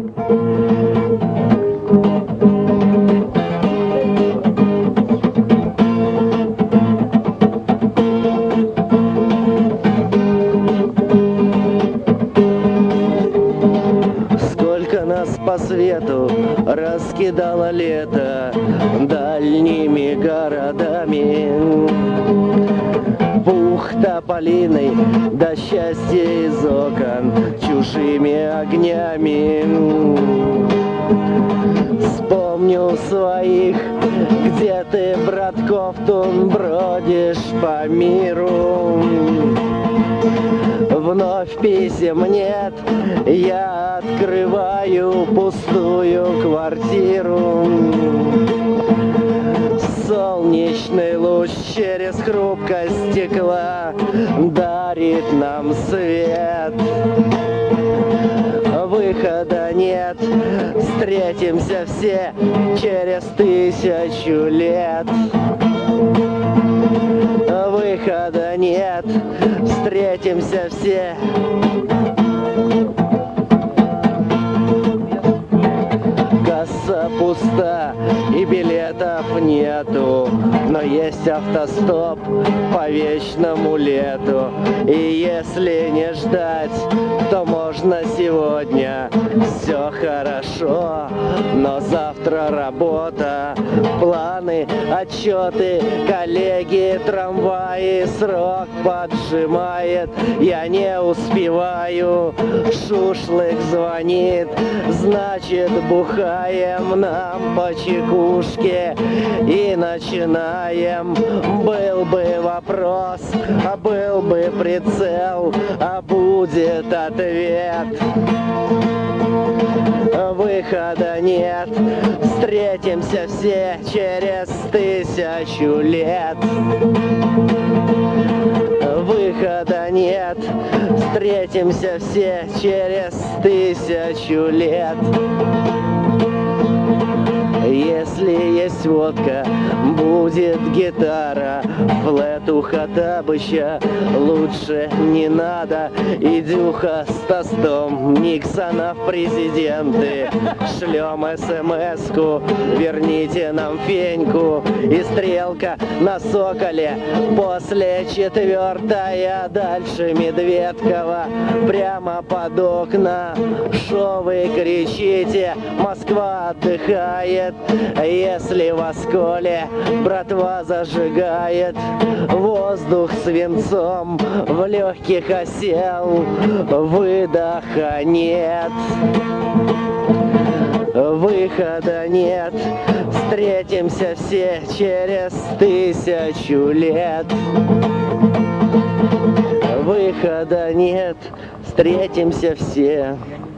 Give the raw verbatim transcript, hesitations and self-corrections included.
Сколько нас по свету раскидало лето дальними городами. Пух тополиный, да счастье из окон чужими огнями. Вспомню своих, где ты, брат Ковтун, бродишь по миру. Вновь писем нет, я открываю пустую квартиру. Солнечный луч через хрупкость стекла дарит нам свет. Выхода нет, встретимся все через тысячу лет. Выхода нет, встретимся все. Касса пуста и билетов нету, но есть автостоп по вечному лету. И если не ждать, то можно сегодня. Все хорошо, но завтра работа, планы, отчеты, коллеги, трамваи, срок поджимает, я не успеваю. Шушлык звонит, значит бухаем нам по чекушке и начинаем. Был бы вопрос, а был бы прицел, а будет ответ. Выхода нет, встретимся все через тысячу лет. Выхода нет, встретимся все через тысячу лет. Если есть водка, будет гитара, флэт у Хаттабыча лучше не надо. Идюха с тостом Никсона в президенты, шлем смс-ку, верните нам феньку. И стрелка на Соколе после четвертая, дальше Медведкова, прямо под окна. Шо вы кричите, Москва отдыхает, если в Осколе братва зажигает. Воздух свинцом в легких осел, выдоха нет. Выхода нет, встретимся все через тысячу лет. Выхода нет, встретимся все.